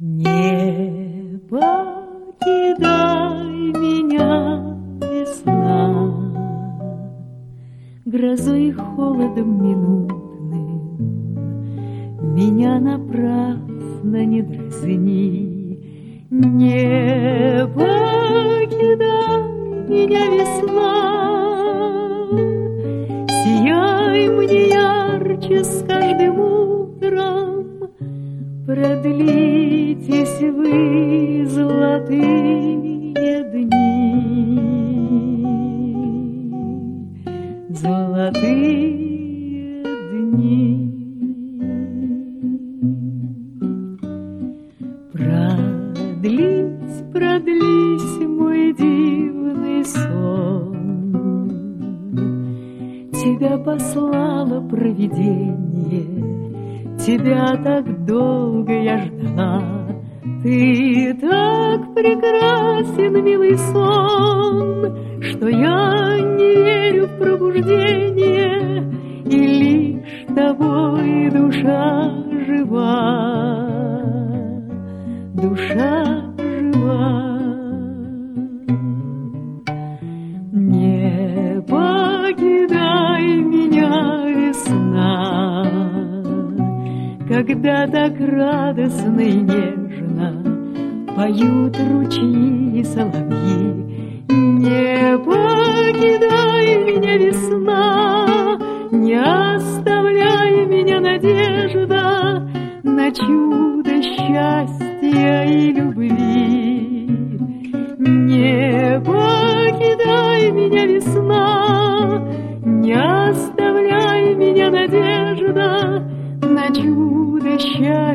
Не покидай меня, весна, грозой и холодом минутным. Меня напрасно не дразни. Не покидай меня, весна, сияй мне ярче с каждым утром. Продлитесь вы, золотые дни, золотые дни. Продлись, продлись, мой дивный сон. Тебя послало провидение, тебя так долго я ждала. Ты так прекрасен, милый сон, что я не верю в пробуждение, и лишь тобой душа жива, душа жива. Не покидай меня, весна, когда так радостно и нежно поют ручьи и соловьи. Не покидай меня, весна, не оставляй меня, надежда на чудо счастья и любви. Не покидай меня, весна, не оставляй меня, надежда на чудо счастья